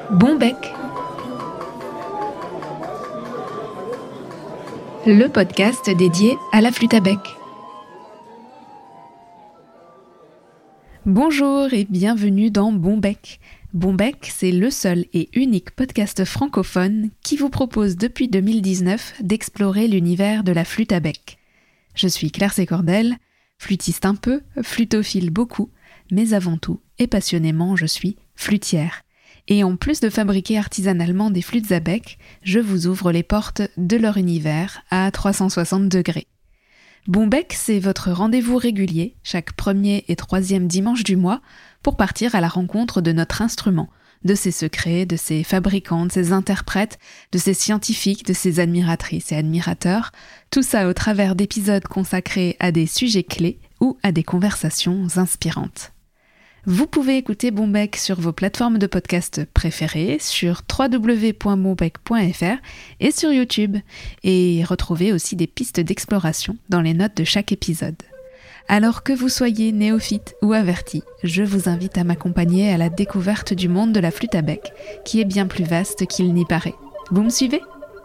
Bon bec, le podcast dédié à la flûte à bec. Bonjour et bienvenue dans Bon bec. Bon bec, c'est le seul et unique podcast francophone qui vous propose depuis 2019 d'explorer l'univers de la flûte à bec. Je suis Claire Sécordel, flûtiste un peu, flutophile beaucoup, mais avant tout et passionnément je suis flûtière. Et en plus de fabriquer artisanalement des flûtes à bec, je vous ouvre les portes de leur univers à 360 degrés. Bon bec, c'est votre rendez-vous régulier, chaque premier et troisième dimanche du mois, pour partir à la rencontre de notre instrument, de ses secrets, de ses fabricants, de ses interprètes, de ses scientifiques, de ses admiratrices et admirateurs, tout ça au travers d'épisodes consacrés à des sujets clés ou à des conversations inspirantes. Vous pouvez écouter Bon bec sur vos plateformes de podcast préférées, sur www.bonbec.fr et sur YouTube, et retrouver aussi des pistes d'exploration dans les notes de chaque épisode. Alors que vous soyez néophyte ou averti, je vous invite à m'accompagner à la découverte du monde de la flûte à bec, qui est bien plus vaste qu'il n'y paraît. Vous me suivez ?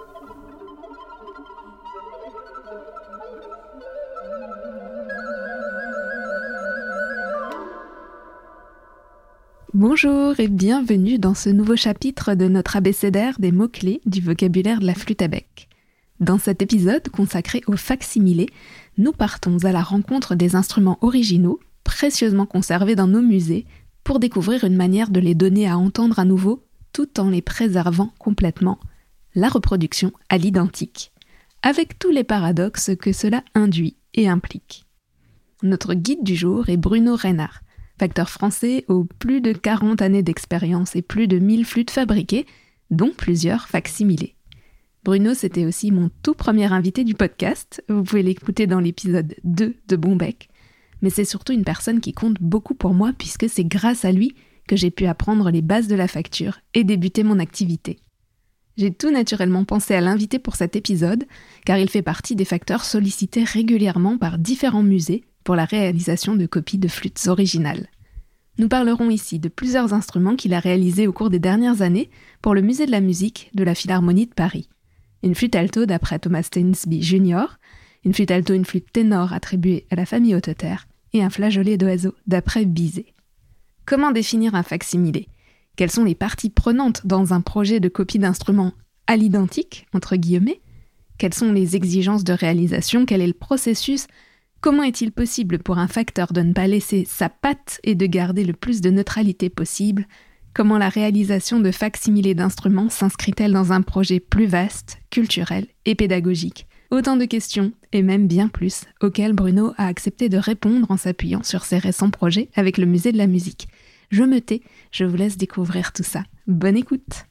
Bonjour et bienvenue dans ce nouveau chapitre de notre abécédaire des mots-clés du vocabulaire de la flûte à bec. Dans cet épisode consacré au fac-similé, nous partons à la rencontre des instruments originaux, précieusement conservés dans nos musées, pour découvrir une manière de les donner à entendre à nouveau, tout en les préservant complètement, la reproduction à l'identique, avec tous les paradoxes que cela induit et implique. Notre guide du jour est Bruno Reinhardt, facteur français aux plus de 40 années d'expérience et plus de 1000 flûtes fabriquées, dont plusieurs fac-similés. Bruno, c'était aussi mon tout premier invité du podcast, vous pouvez l'écouter dans l'épisode 2 de Bon bec, mais c'est surtout une personne qui compte beaucoup pour moi puisque c'est grâce à lui que j'ai pu apprendre les bases de la facture et débuter mon activité. J'ai tout naturellement pensé à l'inviter pour cet épisode, car il fait partie des facteurs sollicités régulièrement par différents musées pour la réalisation de copies de flûtes originales. Nous parlerons ici de plusieurs instruments qu'il a réalisés au cours des dernières années pour le musée de la musique de la Philharmonie de Paris. Une flûte alto d'après Thomas Stainsby Jr., une flûte alto et une flûte ténor attribuée à la famille Hotteter, et un flageolet d'oiseau d'après Bizet. Comment définir un fac-similé ? Quelles sont les parties prenantes dans un projet de copie d'instruments à l'identique, entre guillemets ? Quelles sont les exigences de réalisation ? Quel est le processus ? Comment est-il possible pour un facteur de ne pas laisser sa patte et de garder le plus de neutralité possible ? Comment la réalisation de fac-similés d'instruments s'inscrit-elle dans un projet plus vaste, culturel et pédagogique ? Autant de questions, et même bien plus, auxquelles Bruno a accepté de répondre en s'appuyant sur ses récents projets avec le musée de la musique. Je me tais, je vous laisse découvrir tout ça. Bonne écoute.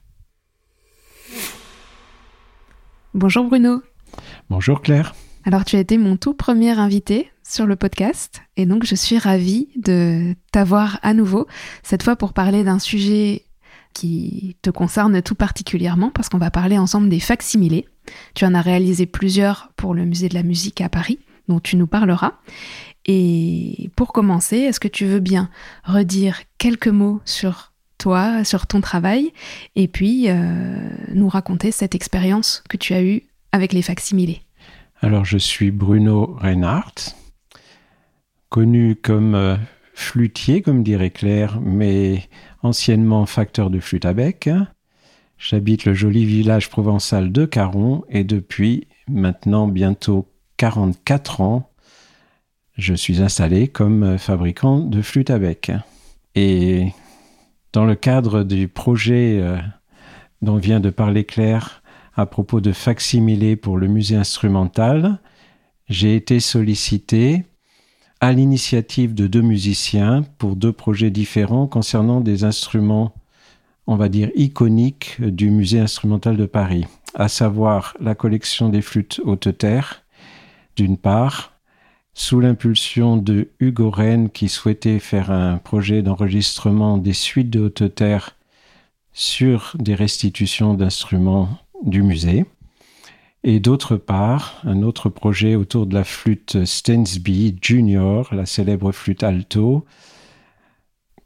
Bonjour Bruno. Bonjour Claire. Alors tu as été mon tout premier invité sur le podcast et donc je suis ravie de t'avoir à nouveau, cette fois pour parler d'un sujet qui te concerne tout particulièrement parce qu'on va parler ensemble des fac-similés. Tu en as réalisé plusieurs pour le musée de la musique à Paris, dont tu nous parleras. Et pour commencer, est-ce que tu veux bien redire quelques mots sur toi, sur ton travail et puis nous raconter cette expérience que tu as eue avec les fac-similés ? Alors, je suis Bruno Reinhardt, connu comme flûtier, comme dirait Claire, mais anciennement facteur de flûte à bec. J'habite le joli village provençal de Caron et depuis maintenant bientôt 44 ans, je suis installé comme fabricant de flûte à bec. Et dans le cadre du projet dont vient de parler Claire, à propos de fac-similés pour le musée instrumental, j'ai été sollicité à l'initiative de 2 musiciens pour 2 projets différents concernant des instruments, on va dire, iconiques du musée instrumental de Paris, à savoir la collection des flûtes Hotteter, d'une part, sous l'impulsion de Hugo Rennes qui souhaitait faire un projet d'enregistrement des suites de Hotteter sur des restitutions d'instruments du musée, et d'autre part, un autre projet autour de la flûte Stainsby Jr., la célèbre flûte alto,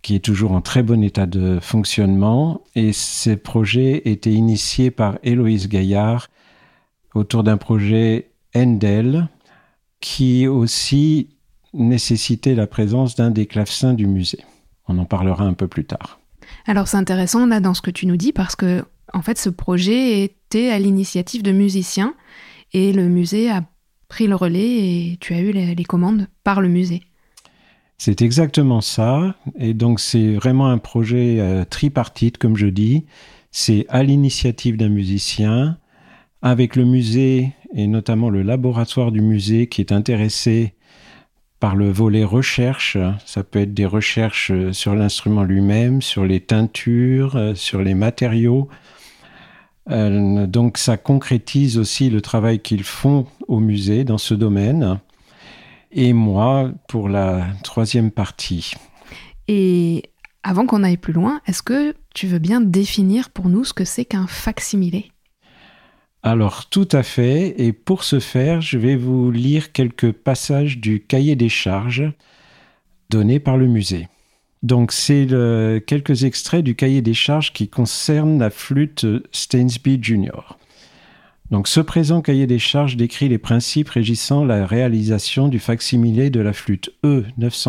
qui est toujours en très bon état de fonctionnement. Et ces projets étaient initiés par Héloïse Gaillard autour d'un projet Handel qui aussi nécessitait la présence d'un des clavecins du musée. On en parlera un peu plus tard. Alors c'est intéressant là dans ce que tu nous dis parce que en fait ce projet était à l'initiative de musiciens et le musée a pris le relais et tu as eu les commandes par le musée. C'est exactement ça. Et donc, c'est vraiment un projet tripartite, comme je dis. C'est à l'initiative d'un musicien, avec le musée et notamment le laboratoire du musée qui est intéressé par le volet recherche. Ça peut être des recherches sur l'instrument lui-même, sur les teintures, sur les matériaux. Donc, ça concrétise aussi le travail qu'ils font au musée dans ce domaine. Et moi, pour la troisième partie. Et avant qu'on aille plus loin, est-ce que tu veux bien définir pour nous ce que c'est qu'un facsimilé ? Alors, tout à fait. Et pour ce faire, je vais vous lire quelques passages du cahier des charges donné par le musée. Donc, c'est quelques extraits du cahier des charges qui concernent la flûte Stainsby Junior. Donc, ce présent cahier des charges décrit les principes régissant la réalisation du facsimilé de la flûte E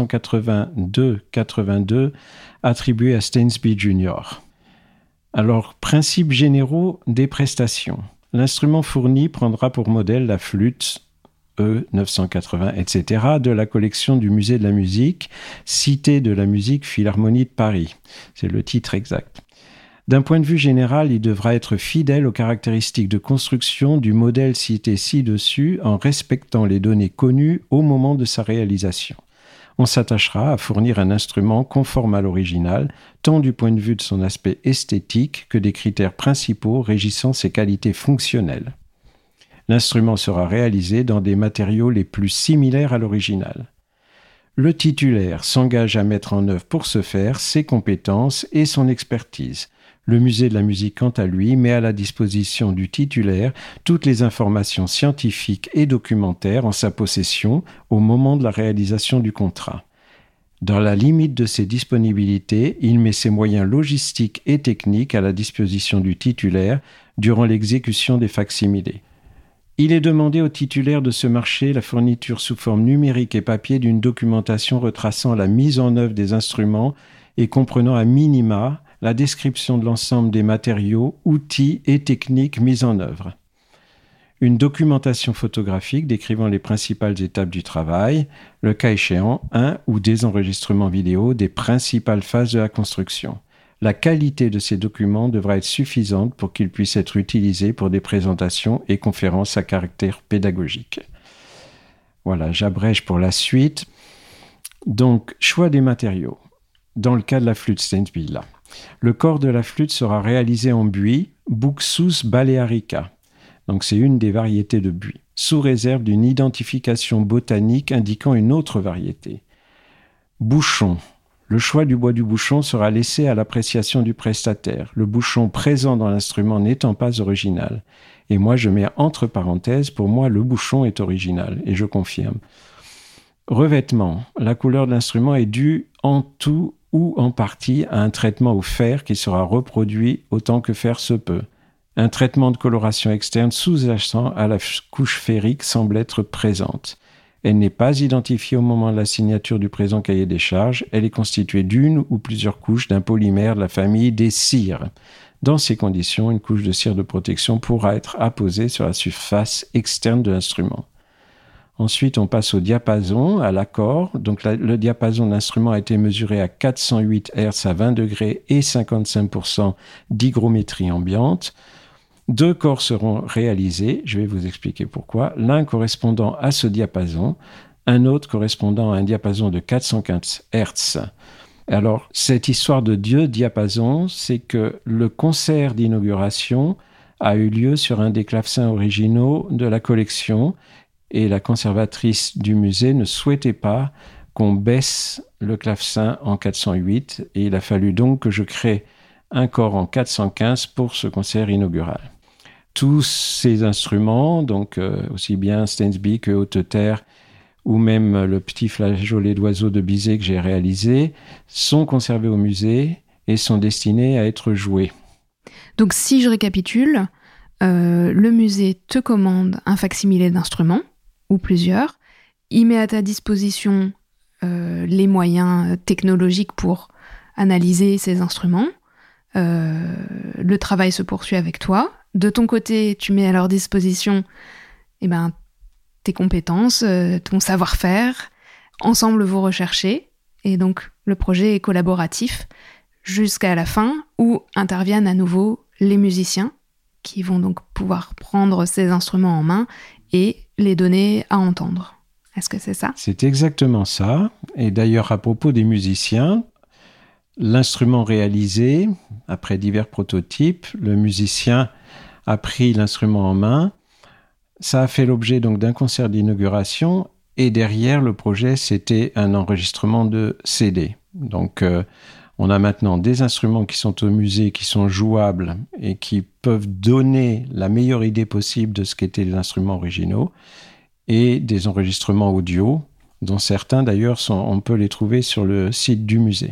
982-82 attribuée à Stainsby Junior. Alors, principes généraux des prestations. L'instrument fourni prendra pour modèle la flûte E 980, etc. de la collection du Musée de la musique, Cité de la musique Philharmonie de Paris. C'est le titre exact. D'un point de vue général, il devra être fidèle aux caractéristiques de construction du modèle cité ci-dessus en respectant les données connues au moment de sa réalisation. On s'attachera à fournir un instrument conforme à l'original, tant du point de vue de son aspect esthétique que des critères principaux régissant ses qualités fonctionnelles. L'instrument sera réalisé dans des matériaux les plus similaires à l'original. Le titulaire s'engage à mettre en œuvre pour ce faire ses compétences et son expertise. Le musée de la musique, quant à lui, met à la disposition du titulaire toutes les informations scientifiques et documentaires en sa possession au moment de la réalisation du contrat. Dans la limite de ses disponibilités, il met ses moyens logistiques et techniques à la disposition du titulaire durant l'exécution des facsimilés. Il est demandé au titulaire de se marcher la fourniture sous forme numérique et papier d'une documentation retraçant la mise en œuvre des instruments et comprenant à minima la description de l'ensemble des matériaux, outils et techniques mis en œuvre. Une documentation photographique décrivant les principales étapes du travail, le cas échéant, un ou des enregistrements vidéo des principales phases de la construction. La qualité de ces documents devra être suffisante pour qu'ils puissent être utilisés pour des présentations et conférences à caractère pédagogique. Voilà, j'abrège pour la suite. Donc, choix des matériaux. Dans le cas de la flûte Stainsby, là. Le corps de la flûte sera réalisé en buis, Buxus balearica. Donc c'est une des variétés de buis, sous réserve d'une identification botanique indiquant une autre variété. Bouchon. Le choix du bois du bouchon sera laissé à l'appréciation du prestataire, le bouchon présent dans l'instrument n'étant pas original. Et moi, je mets entre parenthèses, pour moi, le bouchon est original, et je confirme. Revêtement. La couleur de l'instrument est due en tout ou en partie à un traitement au fer qui sera reproduit autant que faire se peut. Un traitement de coloration externe sous-jacent à la couche ferrique semble être présente. Elle n'est pas identifiée au moment de la signature du présent cahier des charges. Elle est constituée d'une ou plusieurs couches d'un polymère de la famille des cires. Dans ces conditions, une couche de cire de protection pourra être apposée sur la surface externe de l'instrument. Ensuite, on passe au diapason, à l'accord. Donc, le diapason de l'instrument a été mesuré à 408 Hz à 20 degrés et 55% d'hygrométrie ambiante. 2 corps seront réalisés, je vais vous expliquer pourquoi. L'un correspondant à ce diapason, un autre correspondant à un diapason de 415 Hz. Alors, cette histoire de diapason, c'est que le concert d'inauguration a eu lieu sur un des clavecins originaux de la collection. Et la conservatrice du musée ne souhaitait pas qu'on baisse le clavecin en 408 et il a fallu donc que je crée un corps en 415 pour ce concert inaugural. Tous ces instruments, donc aussi bien Stainsby que Haute Terre ou même le petit flageolet d'oiseau de Bizet que j'ai réalisé, sont conservés au musée et sont destinés à être joués. Donc si je récapitule, le musée te commande un facsimilé d'instrument, ou plusieurs, il met à ta disposition les moyens technologiques pour analyser ces instruments. Le travail se poursuit avec toi. De ton côté, tu mets à leur disposition tes compétences, ton savoir-faire. Ensemble, vous recherchez. Et donc, le projet est collaboratif jusqu'à la fin où interviennent à nouveau les musiciens qui vont donc pouvoir prendre ces instruments en main et les donner à entendre. Est-ce que c'est ça ? C'est exactement ça. Et d'ailleurs, à propos des musiciens, l'instrument réalisé, après divers prototypes, le musicien a pris l'instrument en main. Ça a fait l'objet donc d'un concert d'inauguration et derrière le projet, c'était un enregistrement de CD. Donc, on a maintenant des instruments qui sont au musée, qui sont jouables et qui peuvent donner la meilleure idée possible de ce qu'étaient les instruments originaux et des enregistrements audio, dont certains d'ailleurs, on peut les trouver sur le site du musée.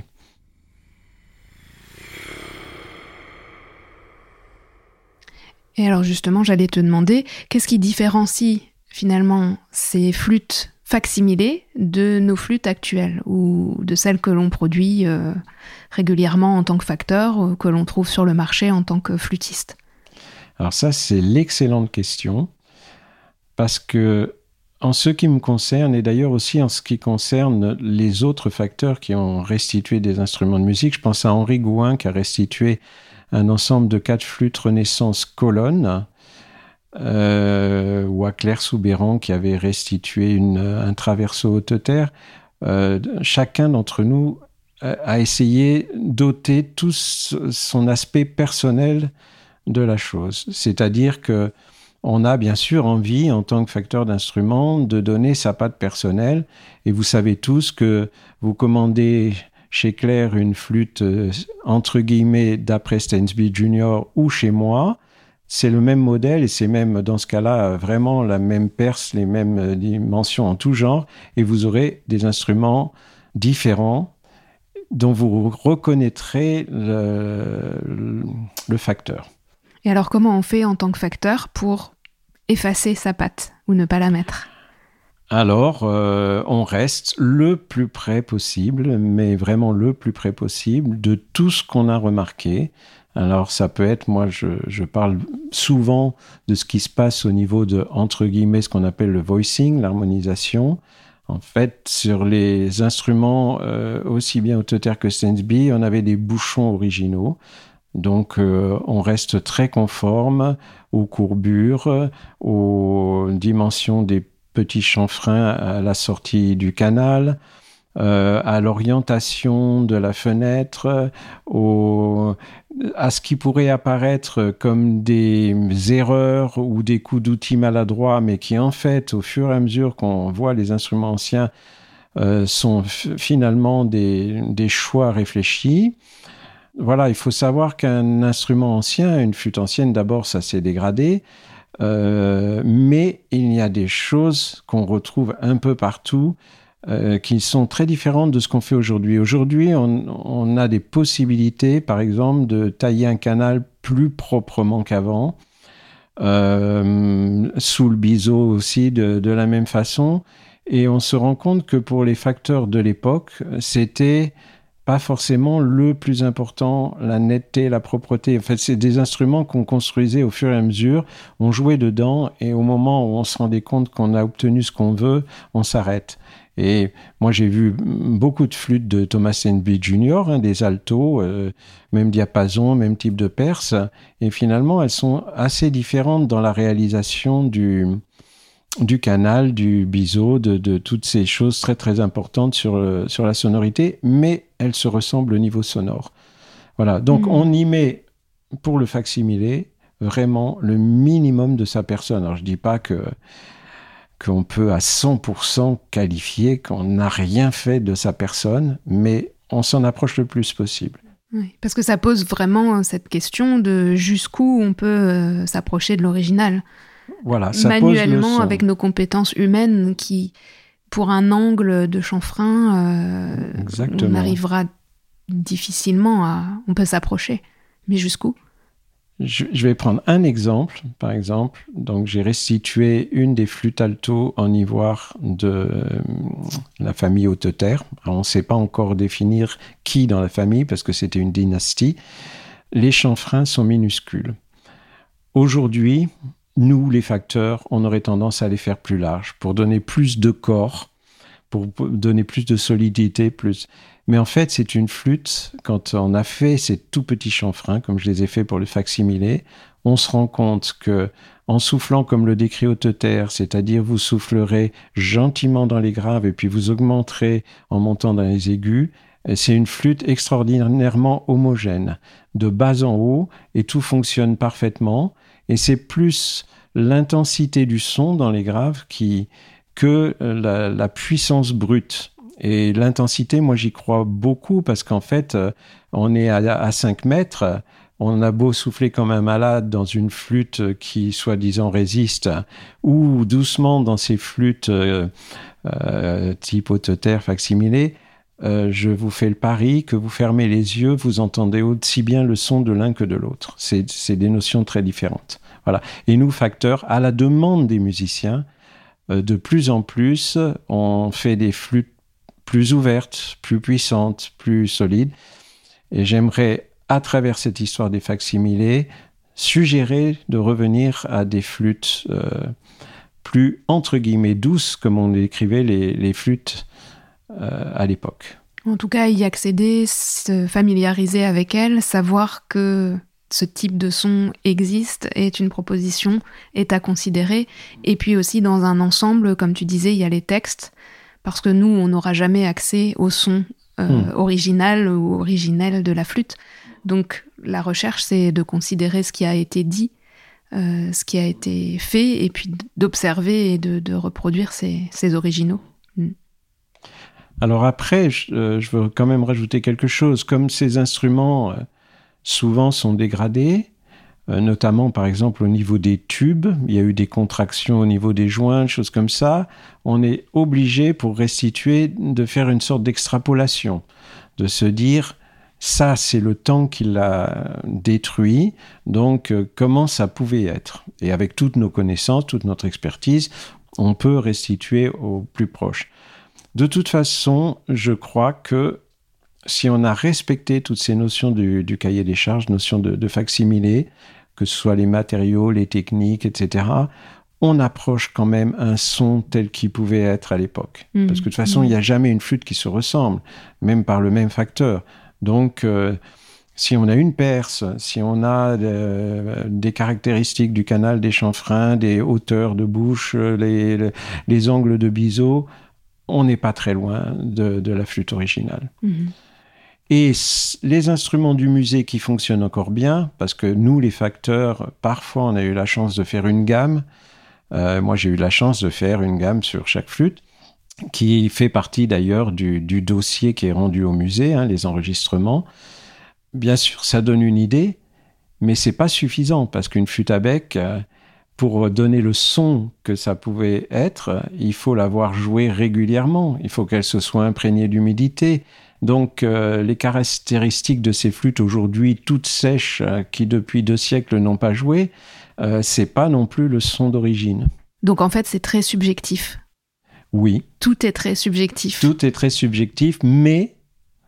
Et alors justement, j'allais te demander, qu'est-ce qui différencie finalement ces flûtes facsimilées de nos flûtes actuelles ou de celles que l'on produit régulièrement en tant que facteur, que l'on trouve sur le marché en tant que flûtiste ? Alors ça, c'est l'excellente question, parce que en ce qui me concerne, et d'ailleurs aussi en ce qui concerne les autres facteurs qui ont restitué des instruments de musique, je pense à Henri Gouin qui a restitué un ensemble de 4 flûtes Renaissance colonnes, ou à Claire Soubéran qui avait restitué un traverso haute terre. Chacun d'entre nous a essayé d'ôter tout son aspect personnel de la chose. C'est-à-dire que on a bien sûr envie, en tant que facteur d'instrument, de donner sa patte personnelle. Et vous savez tous que vous commandez chez Claire une flûte, entre guillemets, d'après Stensby Junior ou chez moi, c'est le même modèle et c'est même, dans ce cas-là, vraiment la même perce, les mêmes dimensions en tout genre. Et vous aurez des instruments différents dont vous reconnaîtrez le facteur. Et alors, comment on fait en tant que facteur pour effacer sa patte ou ne pas la mettre ? Alors, on reste le plus près possible, mais vraiment le plus près possible de tout ce qu'on a remarqué. Alors, ça peut être, moi, je parle souvent de ce qui se passe au niveau de, entre guillemets, ce qu'on appelle le voicing, l'harmonisation. En fait, sur les instruments, aussi bien Autoter que Stensby, on avait des bouchons originaux. Donc, on reste très conforme aux courbures, aux dimensions des petits chanfreins à la sortie du canal, à l'orientation de la fenêtre, à ce qui pourrait apparaître comme des erreurs ou des coups d'outils maladroits, mais qui en fait, au fur et à mesure qu'on voit les instruments anciens, sont finalement des choix réfléchis. Voilà, il faut savoir qu'un instrument ancien, une flûte ancienne, d'abord, ça s'est dégradé, mais il y a des choses qu'on retrouve un peu partout qui sont très différentes de ce qu'on fait aujourd'hui. Aujourd'hui, on a des possibilités, par exemple, de tailler un canal plus proprement qu'avant, sous le biseau aussi, de la même façon. Et on se rend compte que pour les facteurs de l'époque, c'était pas forcément le plus important, la netteté, la propreté. En fait, c'est des instruments qu'on construisait au fur et à mesure, on jouait dedans, et au moment où on se rendait compte qu'on a obtenu ce qu'on veut, on s'arrête. Et moi, j'ai vu beaucoup de flûtes de Thomas Stensby Jr., des altos, même diapason, même type de perce, et finalement, elles sont assez différentes dans la réalisation du canal, du biseau, de toutes ces choses très très importantes sur la sonorité, mais elles se ressemblent au niveau sonore. Voilà, donc on y met, pour le facsimilé, vraiment le minimum de sa personne. Alors je ne dis pas qu'on peut à 100% qualifier qu'on n'a rien fait de sa personne, mais on s'en approche le plus possible. Oui, parce que ça pose vraiment cette question de jusqu'où on peut s'approcher de l'original. Voilà, ça manuellement pose avec nos compétences humaines qui pour un angle de chanfrein, on arrivera difficilement à... On peut s'approcher, mais jusqu'où ? Je vais prendre un exemple, par exemple. Donc, j'ai restitué une des flûtes alto en ivoire de la famille Hauteterre. Alors, on ne sait pas encore définir qui dans la famille, parce que c'était une dynastie. Les chanfreins sont minuscules. Aujourd'hui, nous, les facteurs, on aurait tendance à les faire plus larges pour donner plus de corps, pour donner plus de solidité, plus... Mais en fait, c'est une flûte, quand on a fait ces tout petits chanfreins, comme je les ai fait pour le facsimilé, on se rend compte que, en soufflant comme le décrit Hauteterre, c'est-à-dire vous soufflerez gentiment dans les graves et puis vous augmenterez en montant dans les aigus, c'est une flûte extraordinairement homogène, de bas en haut, et tout fonctionne parfaitement. Et c'est plus l'intensité du son dans les graves que la puissance brute. Et l'intensité, moi, j'y crois beaucoup parce qu'en fait, on est à 5 mètres. On a beau souffler comme un malade dans une flûte qui, soi-disant, résiste, ou doucement dans ces flûtes type Hauteterre, facsimilé, je vous fais le pari que vous fermez les yeux, vous entendez aussi bien le son de l'un que de l'autre. C'est des notions très différentes. Voilà. Et nous, facteurs, à la demande des musiciens, de plus en plus, on fait des flûtes plus ouvertes, plus puissantes, plus solides. Et j'aimerais, à travers cette histoire des facsimilés, suggérer de revenir à des flûtes plus, entre guillemets, douces, comme on décrivait les flûtes à l'époque. En tout cas, y accéder, se familiariser avec elles, savoir que ce type de son existe, est une proposition, est à considérer. Et puis aussi, dans un ensemble, comme tu disais, il y a les textes, parce que nous, on n'aura jamais accès au son original ou originel de la flûte. Donc, la recherche, c'est de considérer ce qui a été dit, ce qui a été fait, et puis d'observer et de reproduire ces originaux. Alors après, je veux quand même rajouter quelque chose. Comme ces instruments souvent sont dégradés, notamment par exemple au niveau des tubes, il y a eu des contractions au niveau des joints, choses comme ça, on est obligé pour restituer de faire une sorte d'extrapolation, de se dire ça c'est le temps qui l'a détruit, donc comment ça pouvait être. Et avec toutes nos connaissances, toute notre expertise, on peut restituer au plus proche. De toute façon, je crois que si on a respecté toutes ces notions du cahier des charges, notions de facsimilé, que ce soit les matériaux, les techniques, etc., on approche quand même un son tel qu'il pouvait être à l'époque. Parce que de toute façon, il n'y a jamais une flûte qui se ressemble, même par le même facteur. Donc, si on a une perce, si on a des caractéristiques du canal des chanfreins, des hauteurs de bouche, les angles de biseau, on n'est pas très loin de la flûte originale. Et les instruments du musée qui fonctionnent encore bien, parce que nous, les facteurs, parfois, on a eu la chance de faire une gamme. Moi, j'ai eu la chance de faire une gamme sur chaque flûte, qui fait partie d'ailleurs du dossier qui est rendu au musée, les enregistrements. Bien sûr, ça donne une idée, mais c'est pas suffisant, parce qu'une flûte à bec, pour donner le son que ça pouvait être, il faut l'avoir jouée régulièrement. Il faut qu'elle se soit imprégnée d'humidité. Donc, les caractéristiques de ces flûtes aujourd'hui, toutes sèches, qui depuis 2 siècles n'ont pas joué, c'est pas non plus le son d'origine. Donc, en fait, c'est très subjectif. Oui. Tout est très subjectif. Tout est très subjectif, mais,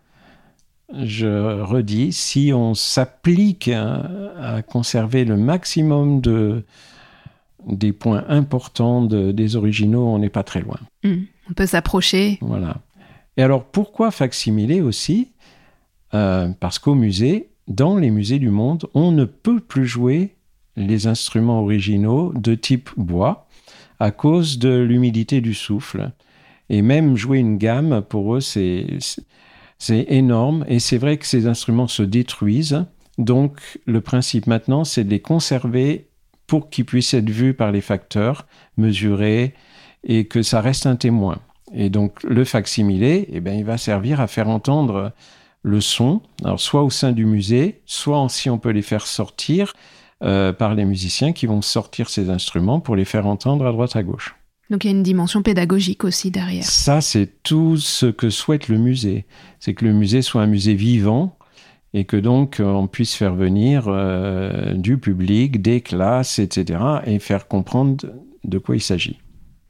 je redis, si on s'applique à conserver le maximum des points importants des originaux, on n'est pas très loin. On peut s'approcher. Voilà. Et alors, pourquoi facsimilé aussi ? Parce qu'au musée, dans les musées du monde, on ne peut plus jouer les instruments originaux de type bois à cause de l'humidité du souffle. Et même jouer une gamme, pour eux, c'est énorme. Et c'est vrai que ces instruments se détruisent. Donc, le principe maintenant, c'est de les conserver pour qu'ils puissent être vus par les facteurs, mesurés, et que ça reste un témoin. Et donc, le facsimilé, il va servir à faire entendre le son, alors soit au sein du musée, soit si on peut les faire sortir par les musiciens qui vont sortir ces instruments pour les faire entendre à droite à gauche. Donc il y a une dimension pédagogique aussi derrière. Ça, c'est tout ce que souhaite le musée. C'est que le musée soit un musée vivant et que donc on puisse faire venir du public, des classes, etc. et faire comprendre de quoi il s'agit.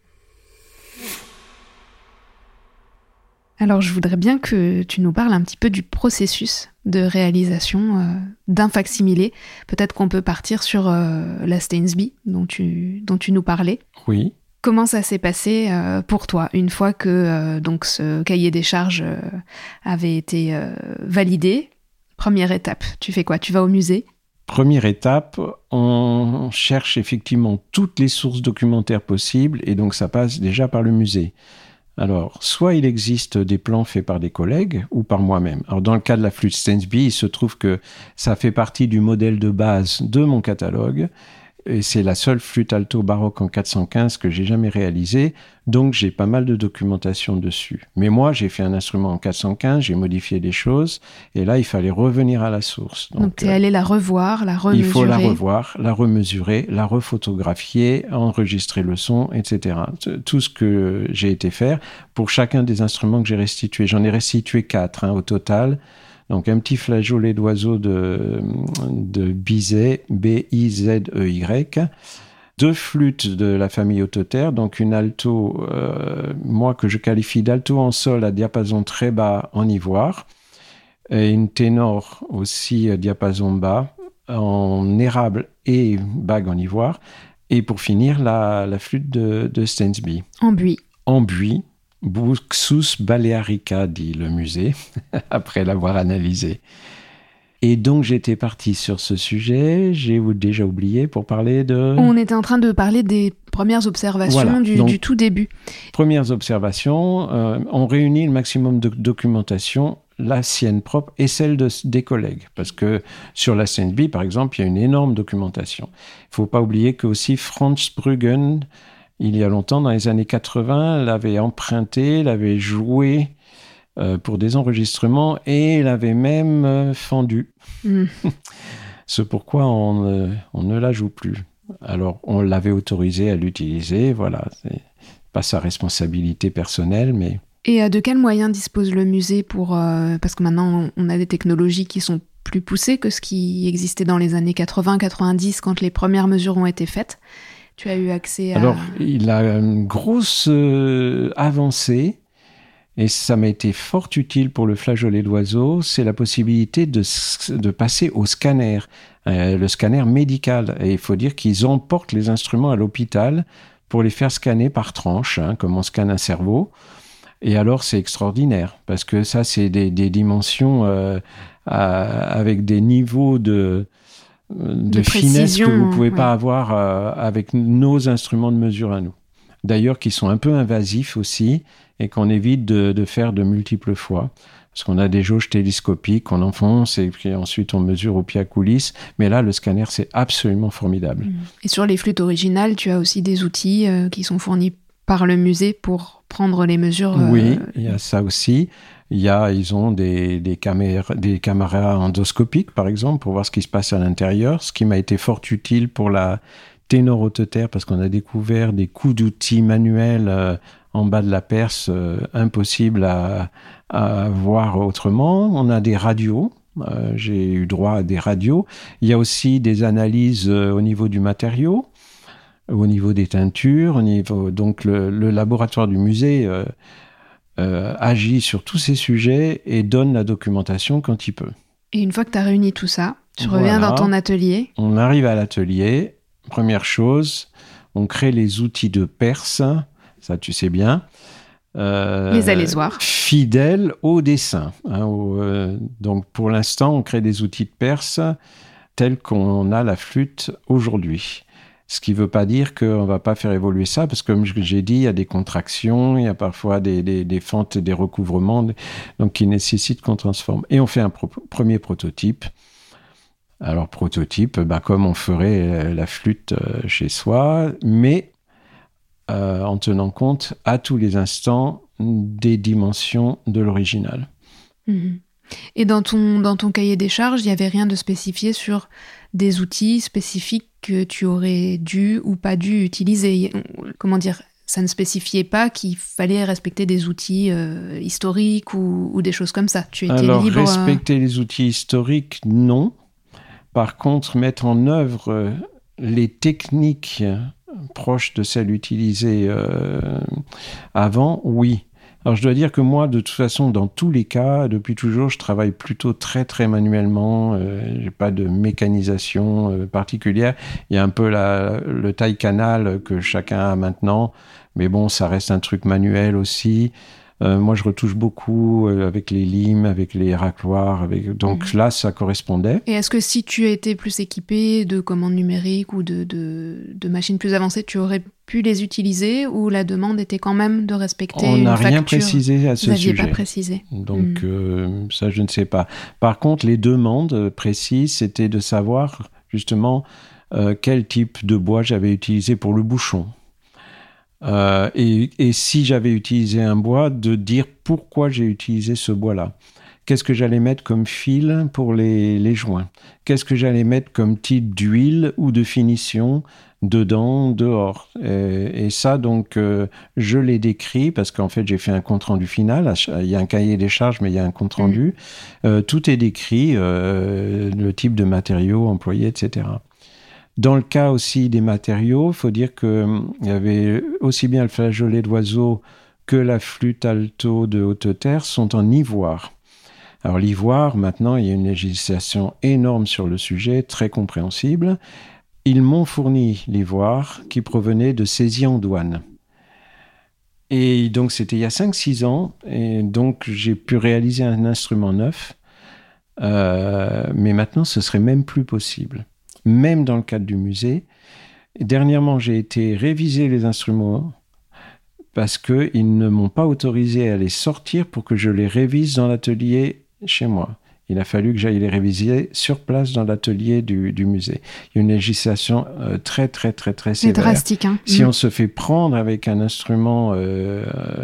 Alors je voudrais bien que tu nous parles un petit peu du processus de réalisation d'un facsimilé. Peut-être qu'on peut partir sur la Stainsby dont tu nous parlais. Oui. Comment ça s'est passé pour toi une fois que donc ce cahier des charges avait été validé? Première étape, tu fais quoi? Tu vas au musée? Première étape, on cherche effectivement toutes les sources documentaires possibles et donc ça passe déjà par le musée. Alors, soit il existe des plans faits par des collègues ou par moi-même. Alors, dans le cas de la flûte Stainsby, il se trouve que ça fait partie du modèle de base de mon catalogue. Et c'est la seule flûte alto baroque en 415 que j'ai jamais réalisée, donc j'ai pas mal de documentation dessus. Mais moi, j'ai fait un instrument en 415, j'ai modifié des choses, et là, il fallait revenir à la source. Donc tu es allé la revoir, la remesurer. Il faut la revoir, la remesurer, la refotographier, enregistrer le son, etc. Tout ce que j'ai été faire pour chacun des instruments que j'ai restitués. J'en ai restitué 4 au total. Donc, un petit flageolet d'oiseau de Bizet, B-I-Z-E-Y. 2 flûtes de la famille Autotère, donc une alto, moi que je qualifie d'alto en sol à diapason très bas en ivoire, et une ténor aussi à diapason bas en érable et bague en ivoire, et pour finir, la flûte de Stainsby. En buis. En buis. Buxus balearica, dit le musée, après l'avoir analysé. Et donc, j'étais parti sur ce sujet, j'ai déjà oublié, pour parler de... On était en train de parler des premières observations voilà, du tout début. Premières observations, on réunit le maximum de documentation, la sienne propre et celle des collègues. Parce que sur la Stainsby, par exemple, il y a une énorme documentation. Il ne faut pas oublier que aussi Franz Bruggen, il y a longtemps, dans les années 80, l'avait emprunté, l'avait joué pour des enregistrements et l'avait même fendu. C'est pourquoi on ne la joue plus. Alors, on l'avait autorisé à l'utiliser, voilà. C'est pas sa responsabilité personnelle, mais... Et de quels moyens dispose le musée pour... parce que maintenant, on a des technologies qui sont plus poussées que ce qui existait dans les années 80-90, quand les premières mesures ont été faites. Tu as eu accès à... Alors, il a une grosse avancée, et ça m'a été fort utile pour le flageolet d'oiseau, c'est la possibilité de passer au scanner, le scanner médical. Et il faut dire qu'ils emportent les instruments à l'hôpital pour les faire scanner par tranche, comme on scanne un cerveau. Et alors, c'est extraordinaire, parce que ça, c'est des dimensions avec des niveaux de finesse que vous ne pouvez pas avoir avec nos instruments de mesure à nous. D'ailleurs, qui sont un peu invasifs aussi et qu'on évite de faire de multiples fois. Parce qu'on a des jauges télescopiques qu'on enfonce et puis ensuite on mesure au pied à coulisses. Mais là, le scanner, c'est absolument formidable. Et sur les flûtes originales, tu as aussi des outils qui sont fournis par le musée pour prendre les mesures. Oui, il y a ça aussi. Ils ont des caméras endoscopiques, par exemple, pour voir ce qui se passe à l'intérieur, ce qui m'a été fort utile pour la ténor Autotère, parce qu'on a découvert des coups d'outils manuels en bas de la perce, impossible à voir autrement. On a des radios. J'ai eu droit à des radios. Il y a aussi des analyses au niveau du matériau, au niveau des teintures, donc le laboratoire du musée agit sur tous ces sujets et donne la documentation quand il peut. Et une fois que tu as réuni tout ça, tu reviens dans ton atelier. On arrive à l'atelier. Première chose, on crée les outils de perce, ça tu sais bien. Les alésoirs. Fidèles au dessin. Donc pour l'instant, on crée des outils de perce tels qu'on a la flûte aujourd'hui. Ce qui ne veut pas dire qu'on ne va pas faire évoluer ça, parce que comme j'ai dit, il y a des contractions, il y a parfois des fentes, des recouvrements, donc qui nécessitent qu'on transforme. Et on fait un premier prototype. Alors prototype, comme on ferait la flûte chez soi, mais en tenant compte à tous les instants des dimensions de l'original. Et dans ton cahier des charges, il n'y avait rien de spécifié sur des outils spécifiques que tu aurais dû ou pas dû utiliser. Comment dire ? ça ne spécifiait pas qu'il fallait respecter des outils historiques ou des choses comme ça. Tu étais Alors, libre. respecter les outils historiques, non. Par contre, mettre en œuvre les techniques proches de celles utilisées avant, oui. Alors, je dois dire que moi, de toute façon, dans tous les cas, depuis toujours, je travaille plutôt très, très manuellement. Je n'ai pas de mécanisation particulière. Il y a un peu le taille-canal que chacun a maintenant. Mais bon, ça reste un truc manuel aussi. Moi, je retouche beaucoup avec les limes, avec les racloirs. Donc là, ça correspondait. Et est-ce que si tu étais plus équipé de commandes numériques ou de machines plus avancées, tu aurais pu les utiliser ou la demande était quand même de respecter une facture? On n'a rien précisé à ce sujet. Vous n'aviez pas précisé. Donc ça, je ne sais pas. Par contre, les demandes précises, c'était de savoir justement quel type de bois j'avais utilisé pour le bouchon. Et si j'avais utilisé un bois, de dire pourquoi j'ai utilisé ce bois-là. Qu'est-ce que j'allais mettre comme fil pour les joints? Qu'est-ce que j'allais mettre comme type d'huile ou de finition dedans, dehors? Et ça, donc, je l'ai décrit parce qu'en fait, j'ai fait un compte-rendu final. Il y a un cahier des charges, mais il y a un compte-rendu. Tout est décrit, le type de matériaux employés, etc. Dans le cas aussi des matériaux, il faut dire qu'il y avait aussi bien le flageolet d'oiseau que la flûte alto de haute terre sont en ivoire. Alors l'ivoire, maintenant, il y a une législation énorme sur le sujet, très compréhensible. Ils m'ont fourni l'ivoire qui provenait de saisie-en-douane. Et donc c'était il y a 5-6 ans, et donc j'ai pu réaliser un instrument neuf, mais maintenant ce serait même plus possible. Même dans le cadre du musée. Et dernièrement, j'ai été réviser les instruments parce qu'ils ne m'ont pas autorisé à les sortir pour que je les révise dans l'atelier chez moi. Il a fallu que j'aille les réviser sur place dans l'atelier du musée. Il y a une législation très, très, très, très sévère. C'est drastique, hein. Si on se fait prendre avec un instrument, et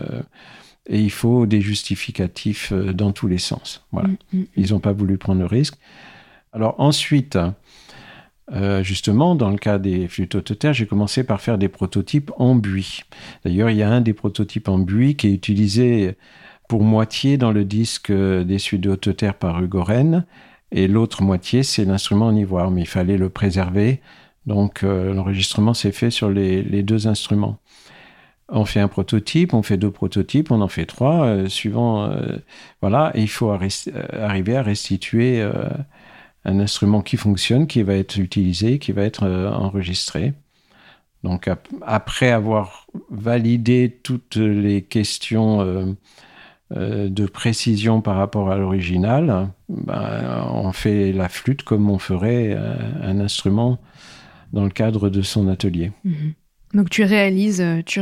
il faut des justificatifs dans tous les sens. Voilà. Ils n'ont pas voulu prendre le risque. Alors ensuite... justement, dans le cas des flûtes haute terre, j'ai commencé par faire des prototypes en buis. D'ailleurs, il y a un des prototypes en buis qui est utilisé pour moitié dans le disque des suites de haute terre par Hugo Rennes, et l'autre moitié, c'est l'instrument en ivoire, mais il fallait le préserver. Donc, l'enregistrement s'est fait sur les deux instruments. On fait un prototype, on fait 2 prototypes, on en fait 3, suivant... voilà, et il faut arriver à restituer... un instrument qui fonctionne, qui va être utilisé, qui va être enregistré. Donc, après avoir validé toutes les questions de précision par rapport à l'original, on fait la flûte comme on ferait un instrument dans le cadre de son atelier. Donc, tu réalises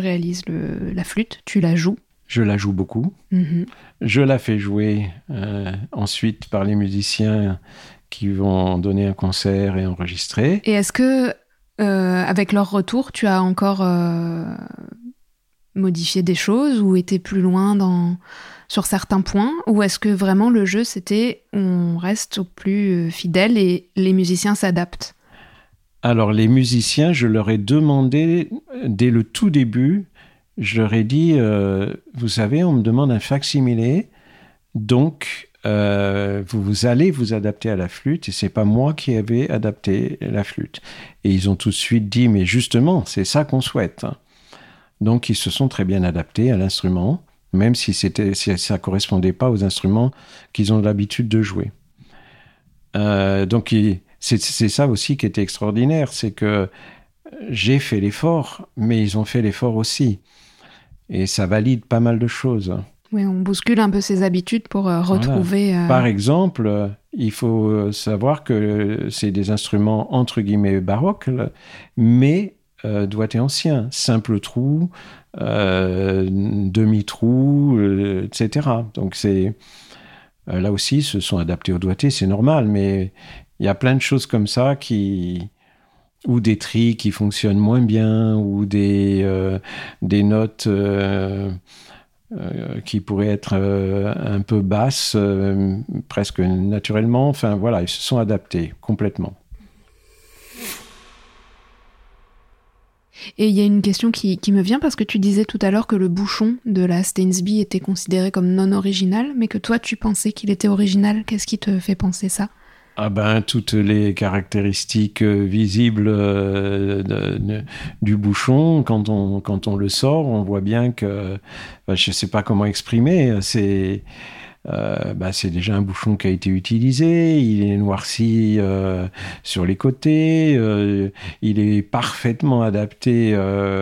la flûte, tu la joues. Je la joue beaucoup. Je la fais jouer ensuite par les musiciens qui vont donner un concert et enregistrer. Et est-ce que, avec leur retour, tu as encore modifié des choses ou été plus loin sur certains points? Ou est-ce que vraiment le jeu, c'était on reste au plus fidèle et les musiciens s'adaptent? Alors, les musiciens, je leur ai demandé, dès le tout début, je leur ai dit, vous savez, on me demande un fac-similé, donc... vous allez vous adapter à la flûte et c'est pas moi qui avais adapté la flûte. Et ils ont tout de suite dit, mais justement, c'est ça qu'on souhaite. Donc, ils se sont très bien adaptés à l'instrument, même si ça correspondait pas aux instruments qu'ils ont l'habitude de jouer. Donc, c'est ça aussi qui était extraordinaire, c'est que j'ai fait l'effort, mais ils ont fait l'effort aussi. Et ça valide pas mal de choses. Oui, on bouscule un peu ses habitudes pour retrouver... Voilà. Par exemple, il faut savoir que c'est des instruments entre guillemets baroques, mais doigté ancien, simple trou, demi-trou, etc. Donc là aussi, ils se sont adaptés au doigté, c'est normal, mais il y a plein de choses comme ça ou des tris qui fonctionnent moins bien, ou des notes... qui pourraient être un peu basses, presque naturellement. Enfin, voilà, ils se sont adaptés complètement. Et il y a une question qui me vient parce que tu disais tout à l'heure que le bouchon de la Stainsby était considéré comme non original, mais que toi tu pensais qu'il était original. Qu'est-ce qui te fait penser ça ? Ah ben, toutes les caractéristiques visibles du bouchon, quand on le sort, on voit bien que, je ne sais pas comment exprimer, c'est déjà un bouchon qui a été utilisé, il est noirci sur les côtés, il est parfaitement adapté.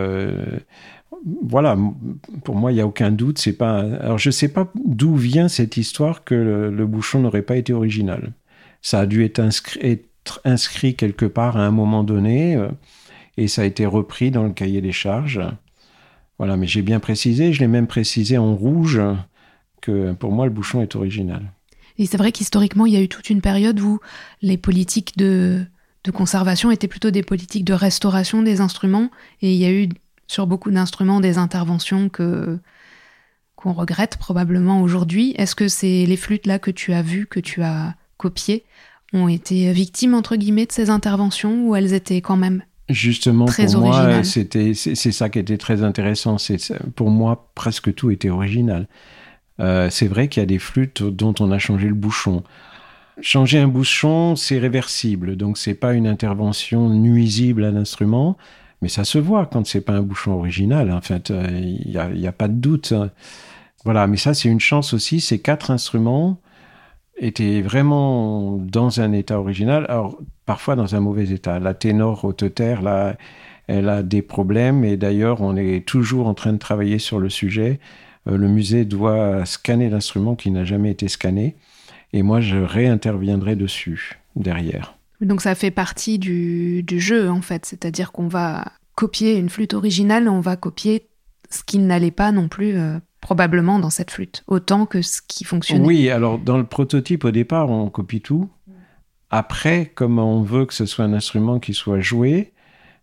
Voilà, pour moi, il n'y a aucun doute. C'est pas. Alors, je ne sais pas d'où vient cette histoire que le bouchon n'aurait pas été original. Ça a dû être inscrit quelque part à un moment donné, et ça a été repris dans le cahier des charges. Voilà, mais j'ai bien précisé, je l'ai même précisé en rouge, que pour moi, le bouchon est original. Et c'est vrai qu'historiquement, il y a eu toute une période où les politiques de conservation étaient plutôt des politiques de restauration des instruments, et il y a eu sur beaucoup d'instruments des interventions qu'on regrette probablement aujourd'hui. Est-ce que c'est les flûtes là que tu as vues, que tu as copiées, ont été victimes entre guillemets de ces interventions, ou elles étaient quand même justement très pour originales? Moi, c'est ça qui était très intéressant. Pour moi, presque tout était original. C'est vrai qu'il y a des flûtes dont on a changé le bouchon. Changer un bouchon, c'est réversible, donc c'est pas une intervention nuisible à l'instrument, mais ça se voit quand c'est pas un bouchon original. En fait, il y a pas de doute. Voilà, mais ça c'est une chance aussi. Ces 4 instruments étaient vraiment dans un état original, alors parfois dans un mauvais état. La ténor haute terre, là, elle a des problèmes, et d'ailleurs on est toujours en train de travailler sur le sujet. Le musée doit scanner l'instrument qui n'a jamais été scanné, et moi je réinterviendrai dessus derrière. Donc ça fait partie du jeu en fait, c'est-à-dire qu'on va copier une flûte originale, on va copier ce qui n'allait pas non plus probablement dans cette flûte, autant que ce qui fonctionnait. Oui, alors dans le prototype au départ on copie tout. Après, comme on veut que ce soit un instrument qui soit joué,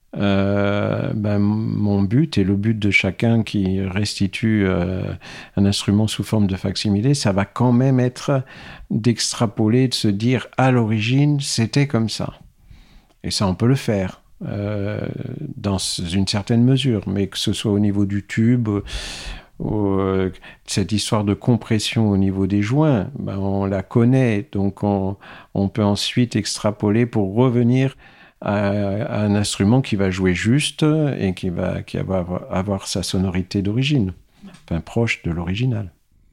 mon but et le but de chacun qui restitue un instrument sous forme de facsimilé, ça va quand même être d'extrapoler, de se dire à l'origine c'était comme ça. Et ça on peut le faire dans une certaine mesure, mais que ce soit au niveau du tube, cette histoire de compression au niveau des joints, on la connaît, donc on peut ensuite extrapoler pour revenir à un instrument qui va jouer juste et qui va avoir sa sonorité d'origine, enfin proche de l'original.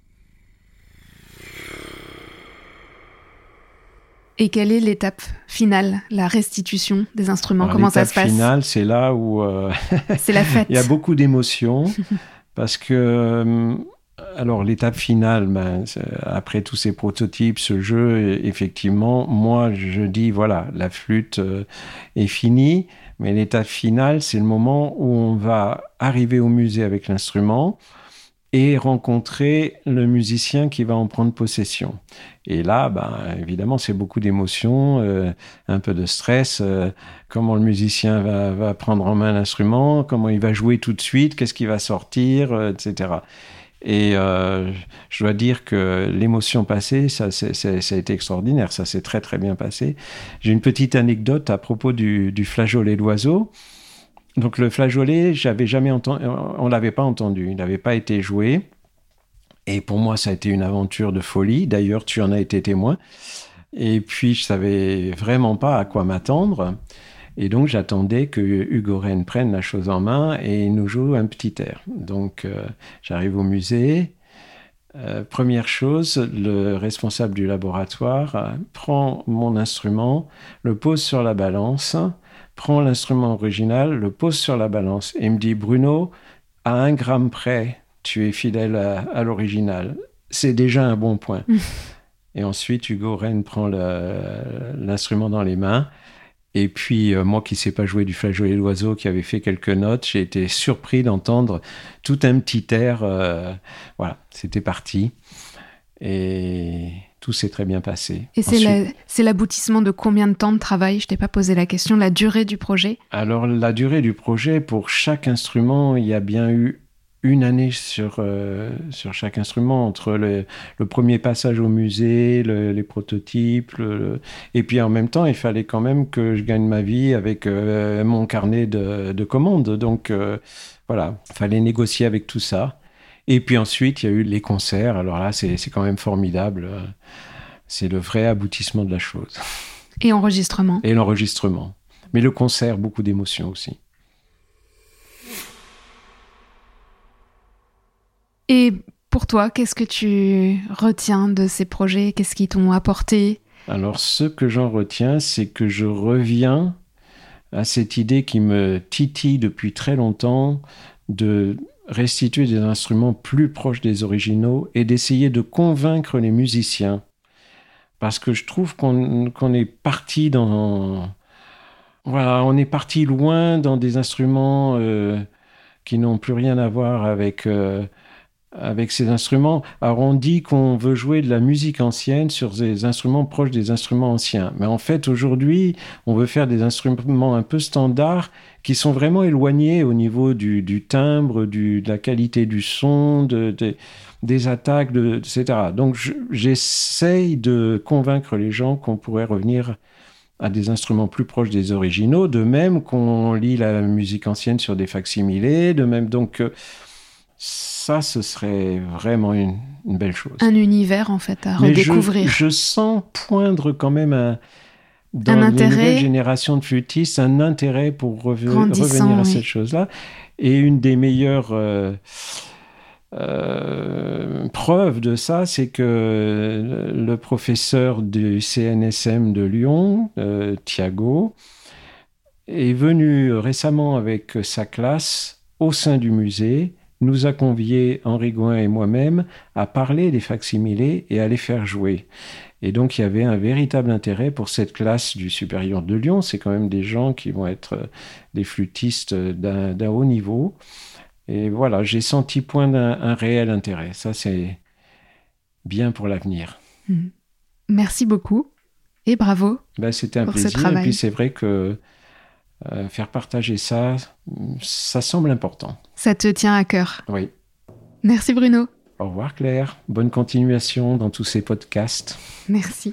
Et quelle est l'étape finale, la restitution des instruments? Alors, comment ça se passe? L'étape finale, c'est là où c'est la fête. Il y a beaucoup d'émotions parce que alors l'étape finale, après tous ces prototypes, ce jeu, effectivement, moi je dis voilà, la flûte est finie, mais l'étape finale, c'est le moment où on va arriver au musée avec l'instrument et rencontrer le musicien qui va en prendre possession. Et là, évidemment, c'est beaucoup d'émotions, un peu de stress, comment le musicien va prendre en main l'instrument, comment il va jouer tout de suite, qu'est-ce qui va sortir, etc. Et je dois dire que l'émotion passée, ça a été extraordinaire, ça s'est très très bien passé. J'ai une petite anecdote à propos du flageolet d'oiseau. Donc le flageolet, on l'avait pas entendu, il n'avait pas été joué. Et pour moi, ça a été une aventure de folie. D'ailleurs, tu en as été témoin. Et puis, je savais vraiment pas à quoi m'attendre. Et donc, j'attendais que Hugo Rennes prenne la chose en main et nous joue un petit air. Donc, j'arrive au musée. Première chose, le responsable du laboratoire prend mon instrument, le pose sur la balance, prend l'instrument original, le pose sur la balance et me dit « Bruno, à 1 gramme près, tu es fidèle à l'original. C'est déjà un bon point. » Et ensuite, Hugo Rennes prend l'instrument dans les mains. Et puis, moi qui ne sais pas jouer du flageolet d'oiseau, qui avait fait quelques notes, j'ai été surpris d'entendre tout un petit air. Voilà, c'était parti. Et tout s'est très bien passé. Et c'est l'aboutissement de combien de temps de travail? Je ne t'ai pas posé la question, la durée du projet? Alors, la durée du projet, pour chaque instrument, il y a bien eu une année sur chaque instrument, entre le premier passage au musée, les prototypes, et puis en même temps, il fallait quand même que je gagne ma vie avec mon carnet de commandes. Donc voilà, il fallait négocier avec tout ça. Et puis ensuite, il y a eu les concerts. Alors là, c'est quand même formidable. C'est le vrai aboutissement de la chose. Et enregistrement. Et l'enregistrement. Mais le concert, beaucoup d'émotions aussi. Et pour toi, qu'est-ce que tu retiens de ces projets ? Qu'est-ce qu'ils t'ont apporté ? Alors, ce que j'en retiens, c'est que je reviens à cette idée qui me titille depuis très longtemps de restituer des instruments plus proches des originaux et d'essayer de convaincre les musiciens. Parce que je trouve qu'on est parti on est parti loin dans des instruments qui n'ont plus rien à voir avec ces instruments. Alors on dit qu'on veut jouer de la musique ancienne sur des instruments proches des instruments anciens. Mais en fait, aujourd'hui, on veut faire des instruments un peu standards qui sont vraiment éloignés au niveau du timbre, de la qualité du son, des attaques, etc. Donc j'essaye de convaincre les gens qu'on pourrait revenir à des instruments plus proches des originaux, de même qu'on lit la musique ancienne sur des facsimilés, de même donc... Ça, ce serait vraiment une belle chose. Un univers, en fait, à redécouvrir. Je sens poindre quand même dans les nouvelles générations de flûtistes un intérêt pour revenir à cette chose-là. Et une des meilleures preuves de ça, c'est que le professeur du CNSM de Lyon, Thiago, est venu récemment avec sa classe au sein du musée, nous a conviés, Henri Gouin et moi-même, à parler des facsimilés et à les faire jouer. Et donc, il y avait un véritable intérêt pour cette classe du Supérieur de Lyon. C'est quand même des gens qui vont être des flûtistes d'un haut niveau. Et voilà, j'ai senti poindre un réel intérêt. Ça, c'est bien pour l'avenir. Merci beaucoup et bravo. C'était un plaisir. Et puis, c'est vrai que faire partager ça semble important. Ça te tient à cœur. Oui. Merci Bruno. Au revoir Claire. Bonne continuation dans tous ces podcasts. Merci.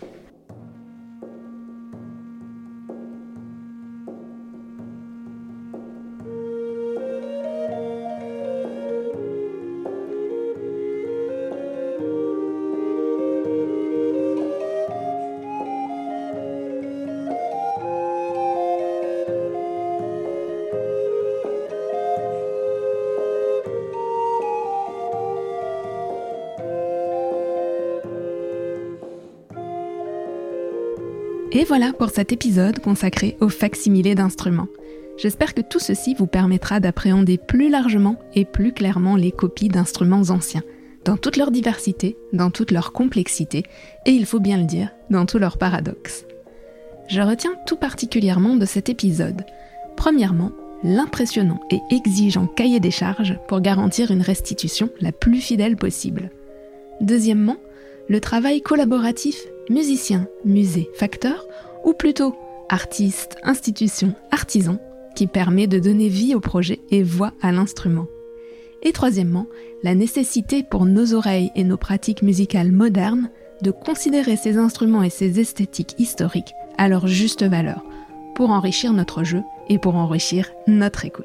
Et voilà pour cet épisode consacré au facsimilé d'instruments. J'espère que tout ceci vous permettra d'appréhender plus largement et plus clairement les copies d'instruments anciens, dans toute leur diversité, dans toute leur complexité, et il faut bien le dire, dans tous leurs paradoxes. Je retiens tout particulièrement de cet épisode. Premièrement, l'impressionnant et exigeant cahier des charges pour garantir une restitution la plus fidèle possible. Deuxièmement, le travail collaboratif musicien, musée, facteur, ou plutôt artiste, institution, artisan, qui permet de donner vie au projet et voix à l'instrument. Et troisièmement, la nécessité pour nos oreilles et nos pratiques musicales modernes de considérer ces instruments et ces esthétiques historiques à leur juste valeur, pour enrichir notre jeu et pour enrichir notre écoute.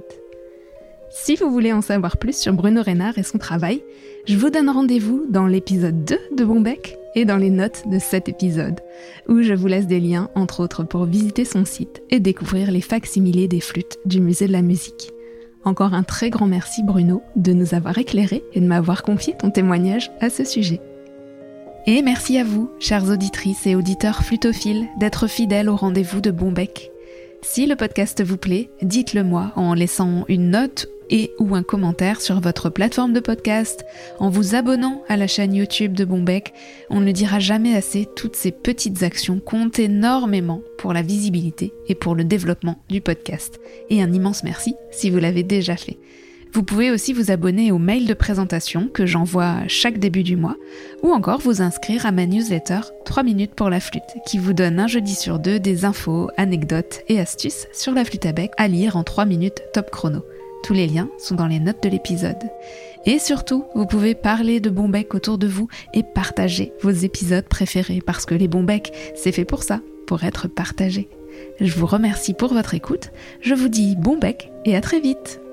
Si vous voulez en savoir plus sur Bruno Reynard et son travail, je vous donne rendez-vous dans l'épisode 2 de Bombec et dans les notes de cet épisode, où je vous laisse des liens, entre autres, pour visiter son site et découvrir les facsimilés des flûtes du Musée de la Musique. Encore un très grand merci Bruno de nous avoir éclairés et de m'avoir confié ton témoignage à ce sujet. Et merci à vous, chères auditrices et auditeurs flûtophiles, d'être fidèles au rendez-vous de Bombec. Si le podcast vous plaît, dites-le moi en laissant une note et ou un commentaire sur votre plateforme de podcast, en vous abonnant à la chaîne YouTube de Bombec. On ne le dira jamais assez, toutes ces petites actions comptent énormément pour la visibilité et pour le développement du podcast. Et un immense merci si vous l'avez déjà fait. Vous pouvez aussi vous abonner au mail de présentation que j'envoie chaque début du mois, ou encore vous inscrire à ma newsletter 3 minutes pour la flûte, qui vous donne un jeudi sur 2 des infos, anecdotes et astuces sur la flûte à bec à lire en 3 minutes top chrono. Tous les liens sont dans les notes de l'épisode. Et surtout, vous pouvez parler de Bon Bec autour de vous et partager vos épisodes préférés parce que les Bon Bec, c'est fait pour ça, pour être partagés. Je vous remercie pour votre écoute, je vous dis bon bec et à très vite.